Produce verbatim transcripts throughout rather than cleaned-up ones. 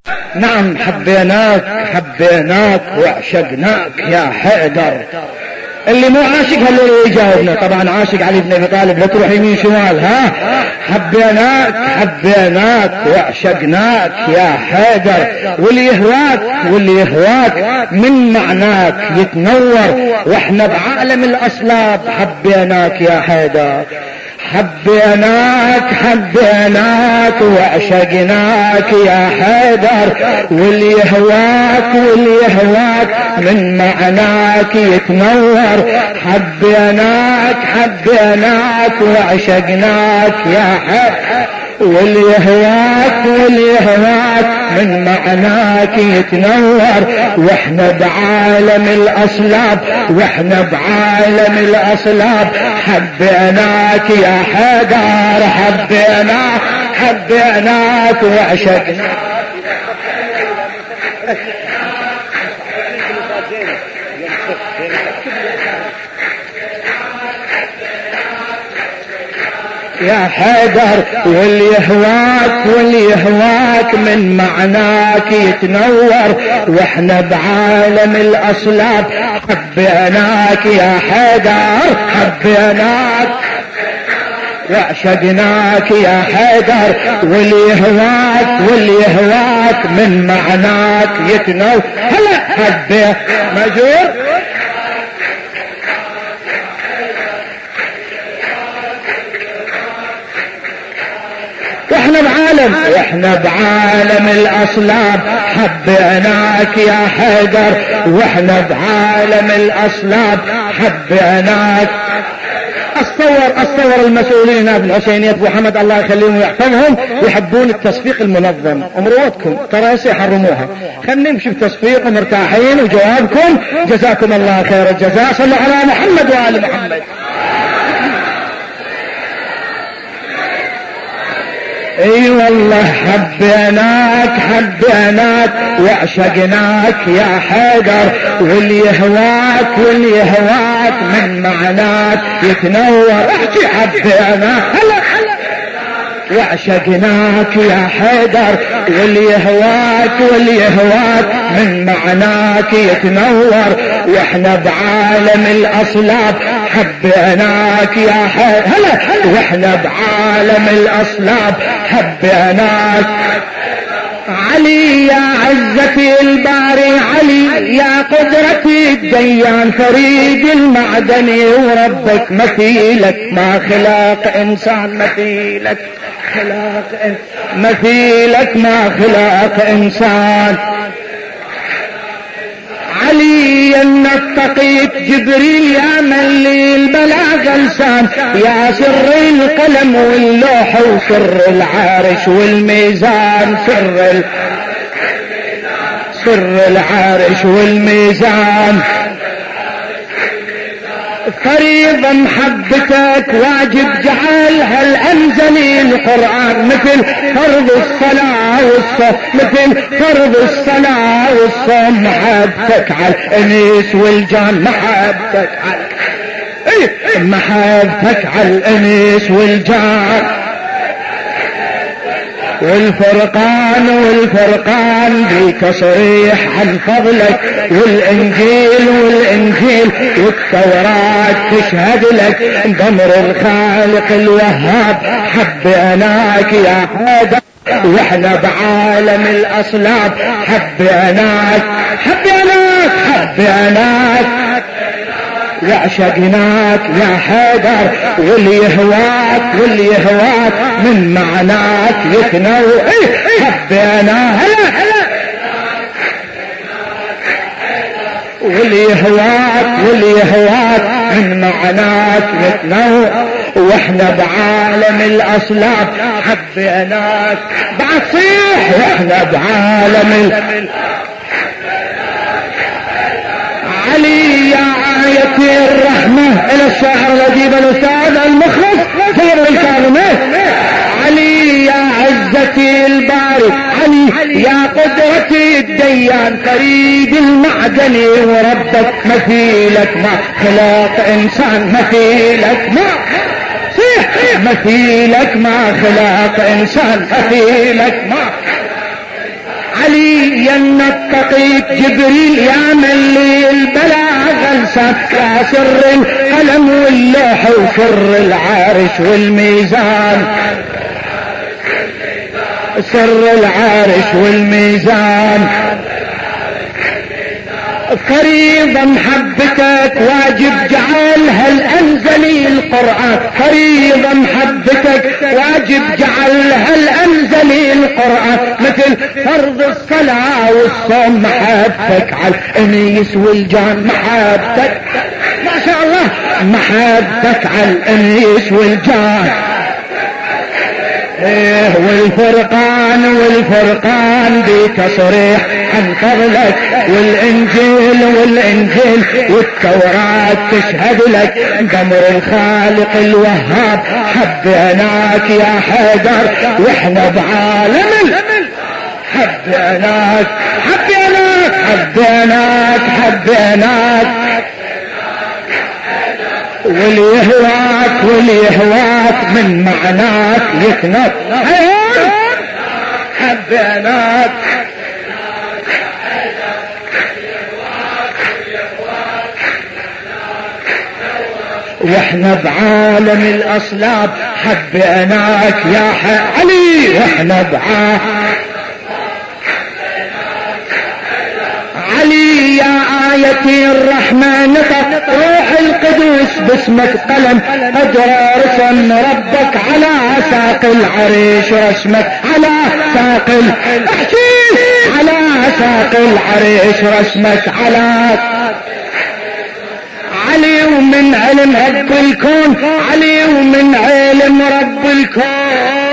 نعم حبيناك حبيناك وعشقناك يا حيدر. اللي مو عاشق هل يجاوبنا؟ طبعا عاشق علي بن ابي طالب لا تروح يمين شمال. ها حبيناك حبيناك وعشقناك يا حيدر، واللي يهواك واللي يهواك من معناك يتنور، واحنا بعالم الاصلاب حبيناك يا حيدر. حبيناك حبيناك وعشقناك يا حيدر، واللي يهواك واللي يهواك من معناك يتنور. حبيناك حبيناك وعشقناك يا حيدر، واللي يهواك واللي يهواك من معناك يتنور، واحنا بعالم الاصلاب واحنا بعالم الاصلاب حبيناك يا حيدر. حبيناك حبيناك وعشقناك يا حيدر، واللي يهواك واللي يهواك من معناك يتنور، واحنا بعالم الاصلاب حبيناك يا حيدر. حبيناك وعشقناك يا حيدر، واللي يهواك واللي يهواك من معناك يتنور. هلا حبيت مجور واحنا بعالم واحنا بعالم الاصلاب حبيناك يا حيدر، واحنا بعالم الاصلاب حبيناك. اتصور اتصور المسؤولين ابن الحسينية ابو حمد الله يخليهم ويحفظهم يحبون التصفيق المنظم. امروتكم ترى سيحرموها. خلينا نمشي بتصفيق ومرتاحين، وجوابكم جزاكم الله خير الجزاء. صلوا على محمد وآل محمد. اي والله حبيناك حبيناك وعشقناك يا حيدر، واللي يهواك واللي يهواك من معناك يتنور. احكي حبيناك هلا وعشقناك يا حيدر، واللي يهواك واللي يهواك من معناك يتنور، واحنا بعالم الاصلاب حبيناك يا حيدر. هلا واحنا بعالم الاصلاب حبيناك. علي يا عزتي الباري، علي يا قدرتي الديان، فريد المعدني وربك مثيلك ما خلاق انسان. مثيلك خلاق مثيلك ما خلاق انسان. علي النطقيت جبريل يا من لي البلاغ لسان، يا سر القلم واللوح وسر العرش والميزان. سر ال... سر العرش والميزان. فريضة محبتك واجب جعلها الأنزلي القرآن، مثل فرض الصلاة والصوم. مثل فرض الصلاة والصوم محبتك على الأنيس والجان. محبتك على إيه محبتك على الأنيس والجان. والفرقان والفرقان بتصريح عن فضلك، والانجيل والانجيل والتوراة تشهد لك ضمر الخالق الوهاب. حبيناك يا حيدر، واحنا بعالم الاصلاب حبيناك. حبيناك حبيناك وعشقناك يا حيدر، واللي يهواك واللي يهواك من معناك يتنور. حبينا هلا هلا واللي يهواك واللي يهواك من معناك يتنور، واحنا بعالم الاصلاب حبيناك. بعد صيح واحنا بعالم ال... علي يا آية الرحمة إلى الشاعر الأديب الأستاذ المخلص خير الكاظمين. علي يا عزتي الباري، علي يا قدرتي الديان، فريد المعدني وربك مثيلك ما خلاق إنسان. مثيلك ما صيح مثيلك ما خلاق إنسان. مثيلك ما علي يا التقيت جبريل يا من لي البلاغ لسان يا سر القلم واللوح وسر العرش والميزان سر العرش والميزان فريضة محبتك واجب جعلها الأنزلي القرآن فريضة محبتك واجب جعلها الأنزلي القرآن مثل فرض الصلاة والصوم محبتك على الأنيس والجان محبتك ما شاء الله محبتك على الأنيس والجان ايه والفرقان والفرقان بتصريح عن فضلك والانجيل والانجيل والتوراة تشهد لك قمر الخالق الوهاب حبيناك يا حيدر واحنا بعالم حبيناك حبيناك حبيناك حبيناك وليهواك وليهواك من معناك يكنف حبيناك واحنا بعالم الاصلاب حبيناك يا علي واحنا بعالم علي يا آيتي الرحمن نطق روح القدوس باسمك قلم أجرى رسم ربك على ساق العريش رسمك على ساق احكي على ساق العريش رسمك على علي ومن علم رب الكون علي ومن علم رب الكون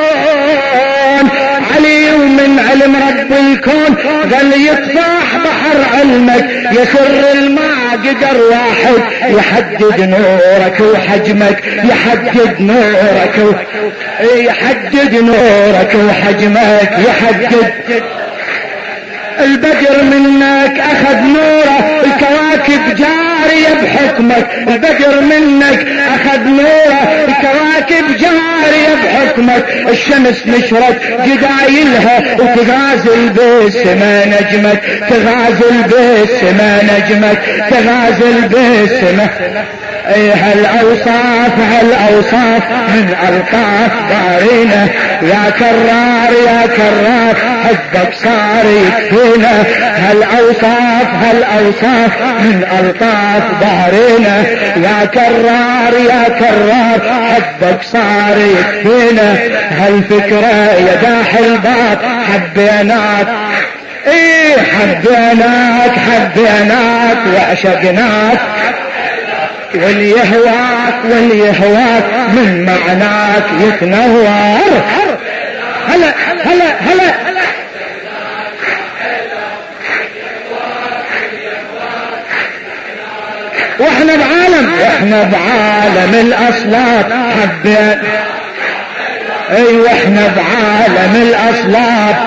علي ومن علم رب الكون قال يطفح بحر علمك يسر الماء قدر واحد يحدد نورك وحجمك يحدد نورك و... يحدد نورك وحجمك يحدد البدر منك اخذ نوره الكواكب جارية بحكمك البدر منك اخذ نوره الكواكب جارية بحكمك الشمس نشرت جدايلها وتغازل بالسما نجمك تغازل بالسما نجمك تغازل بالسما اي هالاوصاف هالاوصاف من الطاف دارينا يا كرار يا كرار حبك صار يكفينا هالاوصاف هالاوصاف من الطاف دارينا يا كرار يا كرار حبك صار يكفينا هالفكرة يا داح الباب حبيناك ايه حبيناك حبيناك وعشقناك وليهواك وليهواك من معناك يتنور هلا هلا هلا واحنا بعالم واحنا بعالم الاصلاب حبيت اي واحنا بعالم الاصلاب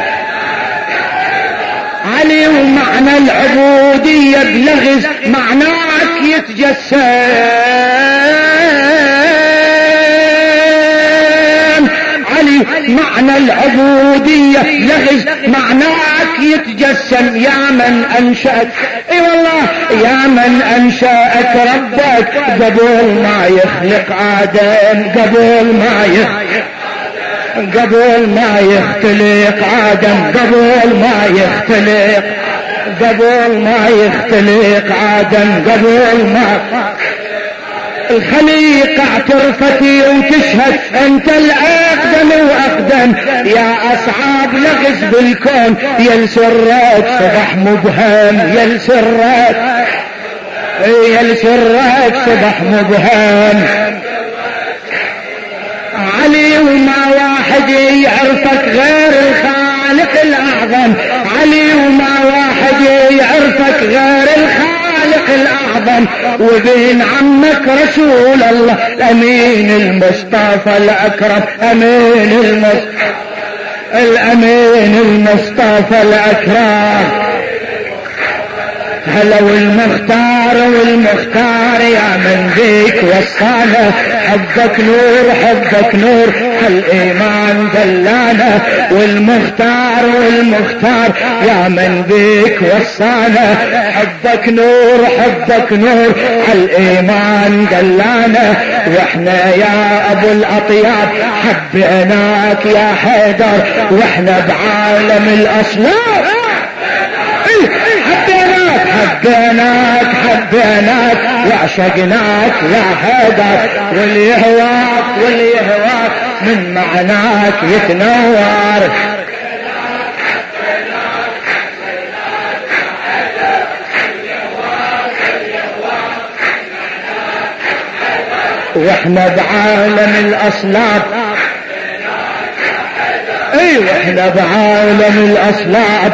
علي ومعنى العبودية بلغز معناك يتجسم علي معنى العبودية بلغز معناك يتجسم يا من انشأك اي والله يا من انشأك ربك قبل ما يخلق آدم قبل ما يخلق قبل ما يختلق آدم قبل ما يختلق قبل ما يختلق آدم قبل ما الخليقة اعترفتي وتشهد انت الاقدم واقدم يا اصحاب لغز بالكون يل سرك صبح مبهم يل سرك يل سرك صبح مبهم علي وما واحد يعرفك غير الخالق الاعظم علي وما واحد يعرفك غير الخالق الاعظم وبين عمك رسول الله الامين المصطفى الاكرم امين المصطفى الامين المصطفى الاكرم هلا والمختار والمختار يا من بيك وصانا حبك نور حبك نور هالإيمان دلانا والمختار والمختار يا من بيك وصانا حبك نور حبك نور هالإيمان دلانا واحنا يا ابو الاطياب حبيناك يا حيدر واحنا بعالم الاصنام حبيناك حبيناك حبيناك وعشقناك يا حيدر واللي يهواك واللي يهواك من معناك يتنور واحنا بعالم الاصلاب اي واحنا بعالم الاصلاب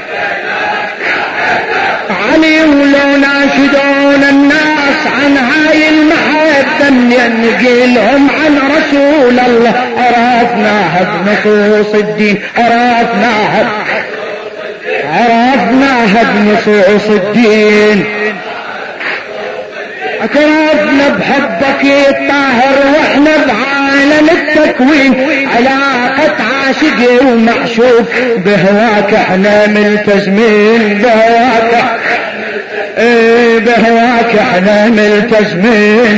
علي ولو ناشدون الناس عن هاي المحبة نقيلهم عن رسول الله عرفناها بنصوص الدين عرفناها عرفناها بنصوص الدين اعترفنا بحبك يا الطاهر واحنا بعالم التكوين علاقة عاشق ومعشوق بهواك احنا ملتزمين بهواك ايه بهواك احنا ملتزمين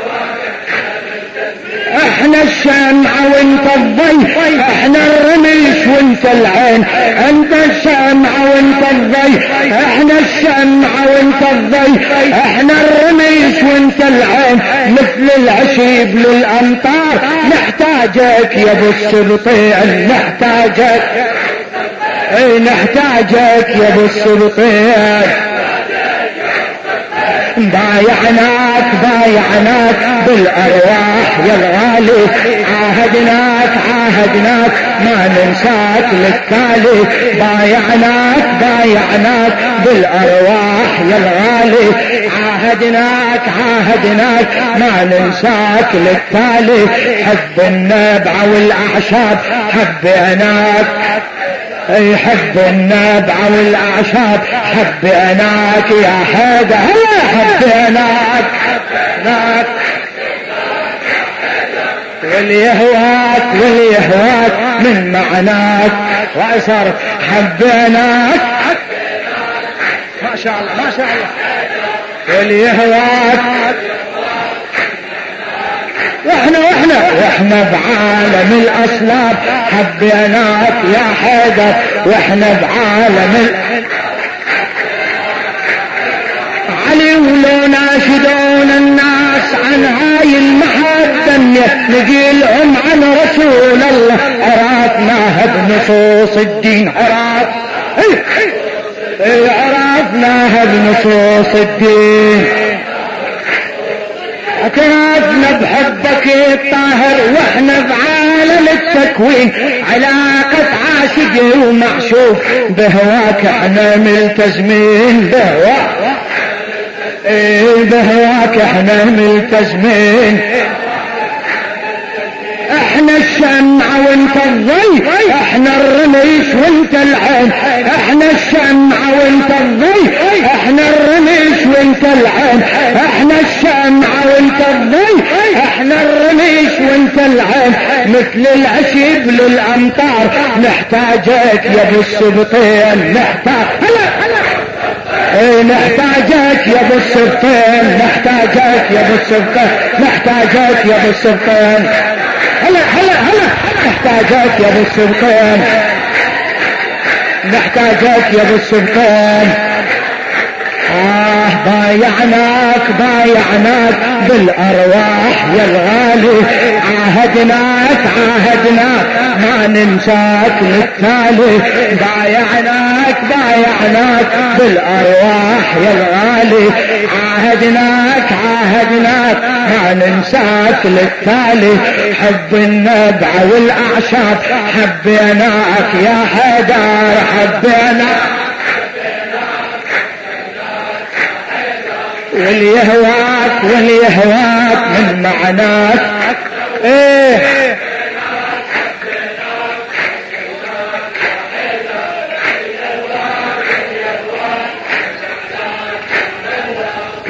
احنا الشمعة وانت الضي احنا الرميش وانت العين انت الشمعة وانت الضي احنا الشمعة وانت الضي احنا الرميش وانت العين مثل العشيب للامطار نحتاجك يا ابو السبطين نحتاجك اي نحتاجك يا ابو السبطين بايعناك بايعناك بالارواح يا الغالي عاهدناك عاهدناك ما ننساك للتالي بايعناك بايعناك بالارواح يا الغالي عاهدناك عاهدناك ما ننساك للتالي حب النبع والاعشاب حبيناك اي حب النبع والاعشاب حبيناك يا حيدر هلا حبيناك حبيناك واللي يهواك واللي يهواك من معناك وعصر حبيناك ما شاء الله ما شاء الله واللي يهواك واحنا واحنا واحنا بعالم الاصلاب حبيناك يا حيدر واحنا بعالم ال... علي ولو ناشدون الناس عن هاي المحبة نقيلهم عن رسول الله عرفناها بنصوص الدين عرف عرفناها بنصوص الدين اعترفنا بحبك يا الطاهر واحنا بعالم التكوين علاقة عاشق ومعشوق بهواك احنا ملتزمين بهواك ايه بهواك احنا ملتزمين احنا الشمعة وانت الضي احنا الرميش وانت العين احنا الشمعة وانت الضي احنا الرميش وانت العين احنا الشمعة وانت الضي احنا الرميش وانت العين مثل العشيب للامطار نحتاجك يا ابو السبطين نحتاج هلا هلا ايه نحتاجك يا ابو السبطين نحتاجك يا ابو السبطين نحتاجك يا ابو السبطين هلا هلا هلا نحتاجك يا ابو السبطين نحتاجك يا ابو السبطين آه بايعناك بايعناك بالأرواح يا الغالي عاهدناك عاهدناك ما ننساك للتالي بايعناك بايعناك بالأرواح يا الغالي عاهدناك عاهدناك ما ننساك للتالي حب النبع والأعشاب حبيناك يا حيدر حبيناك واللي يهواك واللي يهواك من معناك ايه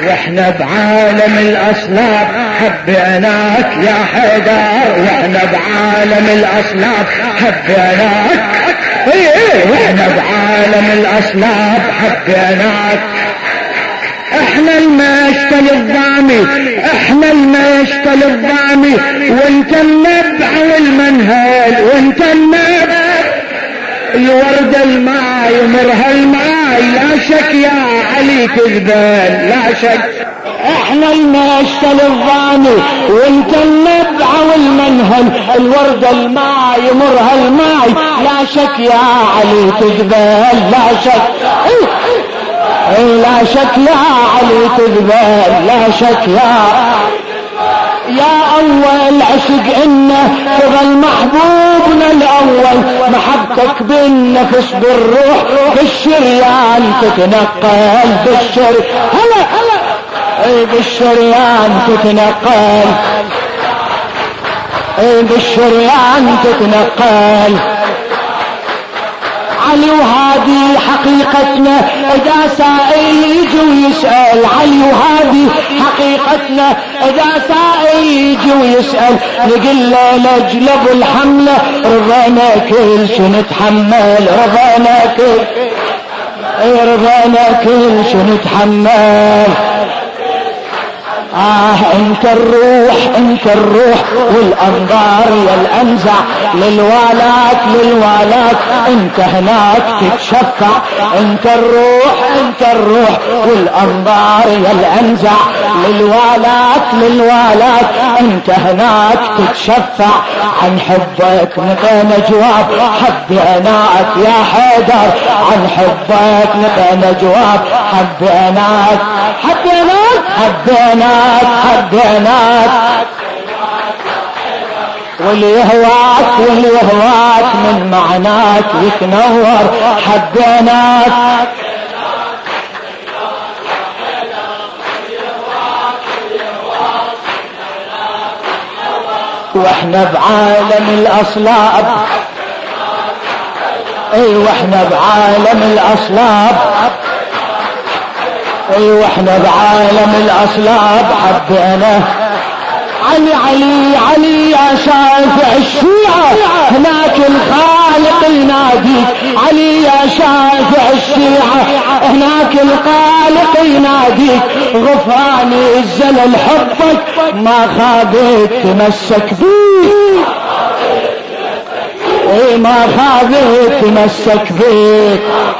واحنا بعالم الأصلاب حبيناك يا حيدر، واحنا بعالم الأصلاب حبيناك، ايه ايه واحنا بعالم الأصلاب حبيناك. احنا المشتل الضامي، احنا المشتل الضامي، وانت النبع والمنهل، وانت النبع الورد الماي مرها الماي، لا شك يا علي كذبان لا شك. احنا المشتل الضامي وانت النبع والمنهل، الورد الماي مرها الماي، لا شك يا علي كذبان لا شك. لا شك يا علي تذبل لا شك يا يا أول عشق إنه تظل محبوبنا الأول، محبتك بالنفس بالروح بالشريان تتنقل بالشر هلا هلا بالشريان تتنقل بالشريان تتنقل. علي وهذه حقيقتنا إذا سائل يجي ويسأل، علي وهذه حقيقتنا إذا سائل يجي ويسأل، نقول له لجلب الحملة رضانا كل شو نتحمل، رضانا كل رضانا كل شو نتحمل. آه انت الروح انت الروح والانظار يا الانزع، للوالات للوالات انت هناك تتشفع، انت الروح انت الروح والانظار يا الانزع، للوالات للوالات انت هناك تتشفع. عن حبك نبينا جواب حبيناك يا حيدر، عن حبك نبينا جواب حبيناك حبيناك حبيناك حبيناك. واللي يهواك واللي يهواك من معناك يتنور، حبيناك واحنا بعالم الأصلاب، اي واحنا بعالم الأصلاب، اي واحنا بعالم الأصلاب حبينا. علي علي علي يا شافع الشيعة هناك الخالق يناديك، علي يا شافع الشيعة هناك الخالق يناديك، غفراني الزلل حبك ما خابت تمسك بيك، اي ما خابت تمسك بيك.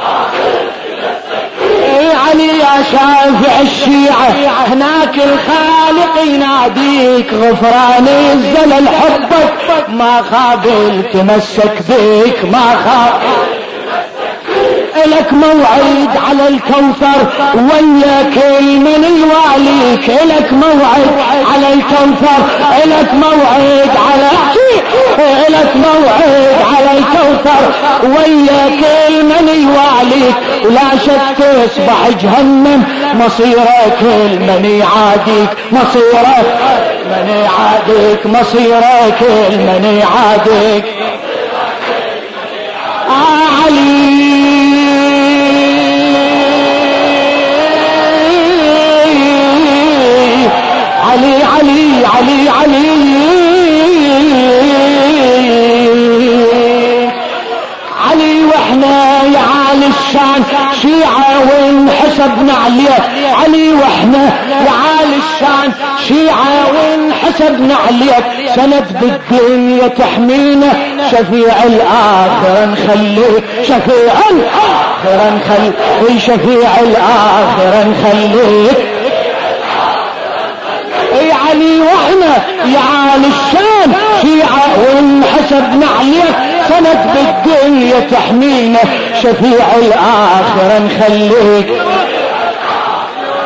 علي يا شافع الشيعة هناك الخالق يناديك، غفراني الزلل حبك ما خابل تمسك بيك، ما خابل. إلك موعد على الكوثر ويا كل من يواليك، إلك موعد على الكوثر، إلك موعد على إلك موعد على الكوثر ويا كل من يواليك، ولا شك تصبح جهنم مصيرك كل من يعاديك، مصيرك من يعاديك، مصيرك كل من يعاديك. آه علي علي علي علي علي علي واحنا يا عالي الشان شيعة وانحسبنا عليه، علي واحنا يا عالي الشان شيعة وانحسبنا عليك، سند بالدنيا تحمينا شفيع الآخر نخليك، شفيع الآخر نخليك، شفيع الآخر نخليك. اي علي واحنا يا عالي الشان شيعة وانحسبنا عليك، سند بالدنيا تحمينا شفيع الآخر نخليك،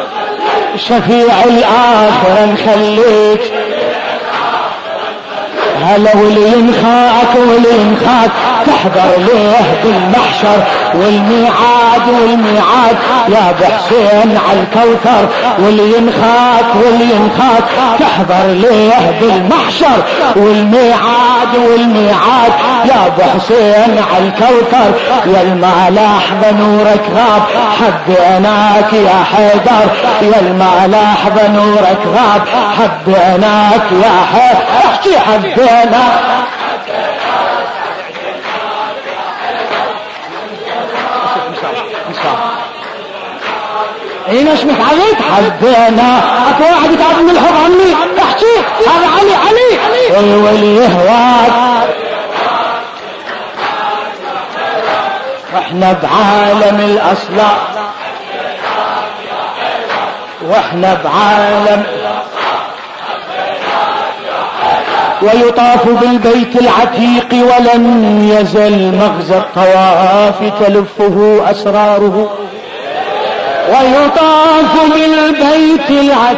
شفيع الآخر نخليك. هلا واللي ينخاك واللي ينخاك تحضر ليه بالمحشر والميعاد والميعاد يا ابو حسين على الكوثر. واللي ينخاك واللي ينخاك تحضر ليه بالمحشر والميعاد والميعاد يا ابو حسين على الكوثر. يا الملاح بنورك غاب حبيناك يا حيدر. يا الملاح بنورك غاب حبيناك يا حيدر. احكي حبيناك ايه نشمك عليك حبينا اكو واحد يتعب من الحب عني احكي هذا علي علي ولي يهواك. واحنا بعالم الاصلاح واحنا بعالم ويطاف بالبيت العتيق ولن يزل مغزى الطواف تلفه اسراره. ويطاف بالبيت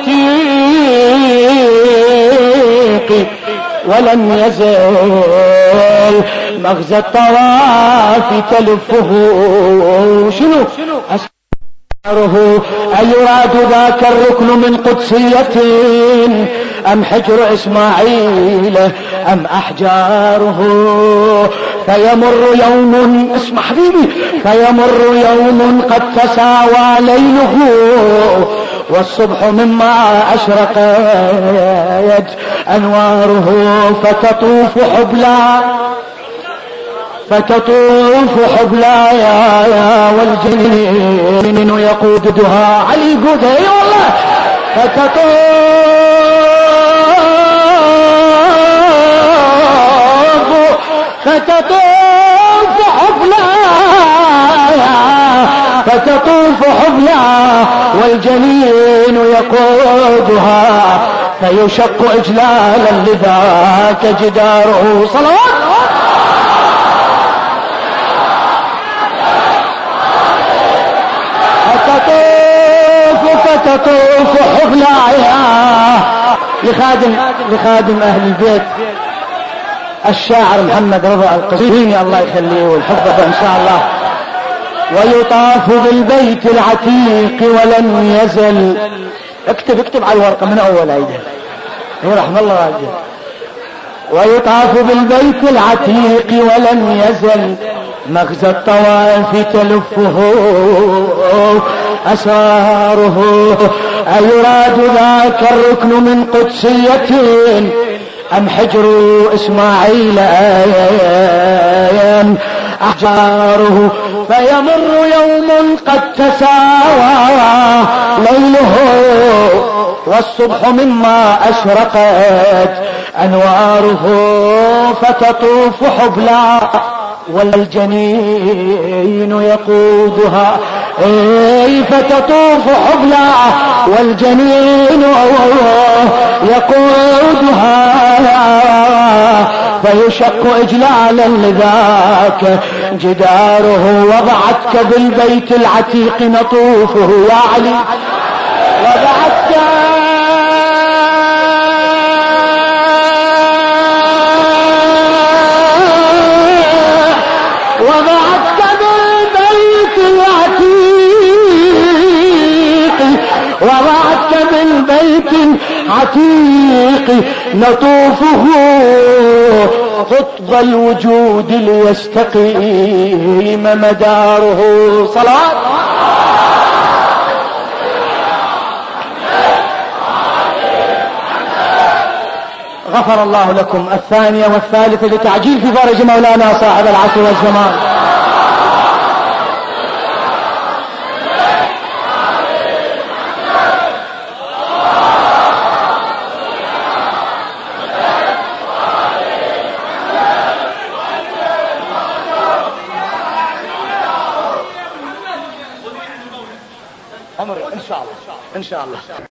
العتيق ولن يزل مغزى الطواف تلفه شنو أسراره. أيراد ذاك الركن من قدسية أم حجر إسماعيل أم أحجاره. فيمر يوم اسمع حبيبي فيمر يوم قد تساوى ليله والصبح مما أشرقت أنواره. فتطوف حبلا فتطوف حبلا يا يا والجنين يقودها علي قود اي والله. فتطوف فتطوف حبلا فتطوف حبلا والجنين يقودها فيشق إجلالا لذاك جداره. صلوات فتطوف فتطوف حبلا لخادم لخادم أهل البيت الشاعر محمد رضا القصيمي الله يخليه ويحفظه إن شاء الله. ويطاف بالبيت العتيق ولن يزل اكتب اكتب على الورقة من أول عيدها رحم الله راجع. ويطاف بالبيت العتيق ولن يزل مغزى الطواف تلفه أسراره. أيراد ذاك الركن من قدسية أم حجر إسماعيل آيان أحجاره. فيمر يوم قد تساوى ليله والصبح مما أشرقت أنواره. فتطوف حبلا والجنين يقودها اي فتطوف حبلا والجنين يقودها فيشق إجلالا لذاك جداره. وضعتك بالبيت العتيق نطوفه يا علي وضعتك وضعتك بالبيت العتيق وضعتك بالبيت العتيق نطوفه قطب الوجود ليستقيم مداره. صلاة غفر الله لكم. الثانية والثالثة لتعجيل في فرج مولانا صاحب العصر والزمان. إن شاء الله إن شاء الله.